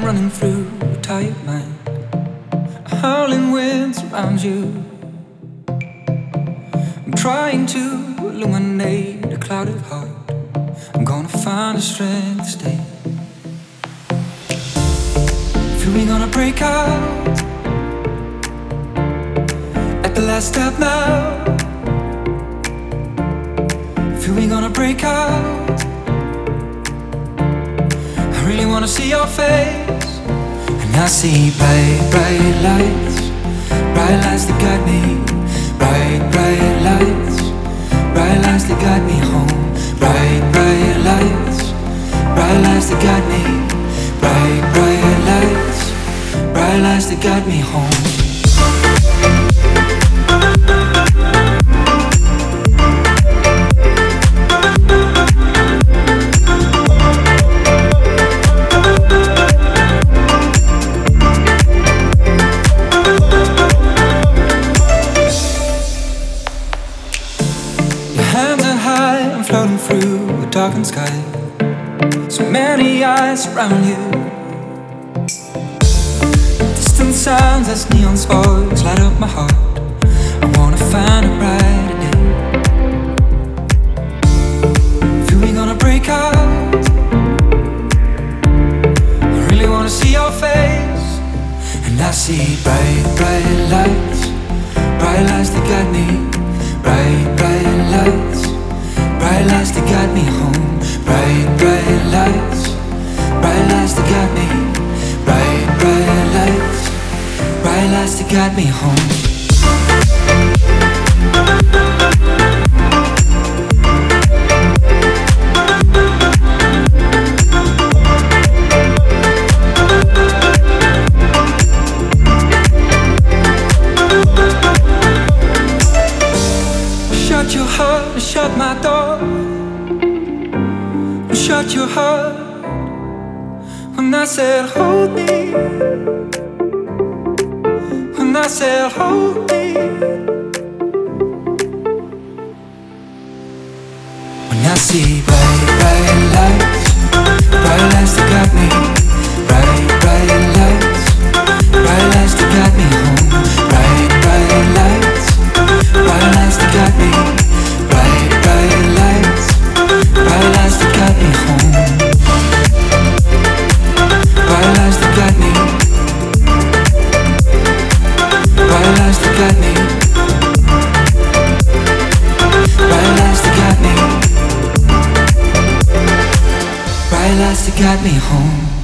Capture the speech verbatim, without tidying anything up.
running through a tired mind. A howling wind surrounds you. I'm trying to illuminate a clouded heart. I'm gonna find the strength to stay. Feel we gonna break out at the last step now. Feel we gonna break out. I really wanna see your face. And I see bright, bright lights, bright lights that guide me. Bright, bright lights, bright lights that guide me home. Bright, bright lights, bright lights that guide me. Bright, bright lights, bright lights that guide me home. Floating through a darkened sky. So many eyes around you. Distant sounds as neon sparks light up my heart. I wanna find a brighter day. Feel we gonna break out. I really wanna see your face. And I see bright, bright lights, bright lights that guide me. Bright, bright lights, bright lights that guide me home. Bright, bright lights, bright lights that guide me. Bright, bright lights, bright lights that guide me home. Shut your heart, shut my door. Shut your heart. When I said hold me, when I said hold me, when I see bright, bright lights, bright lights that guide me. Bright, bright lights, bright lights that guide me home. Bright, bright lights, bright lights that guide me. Bright, bright lights, bright lights that guide me home. Bright lights that guide me. Bright lights that guide me. Bright lights that guide me. Bright lights that guide me home.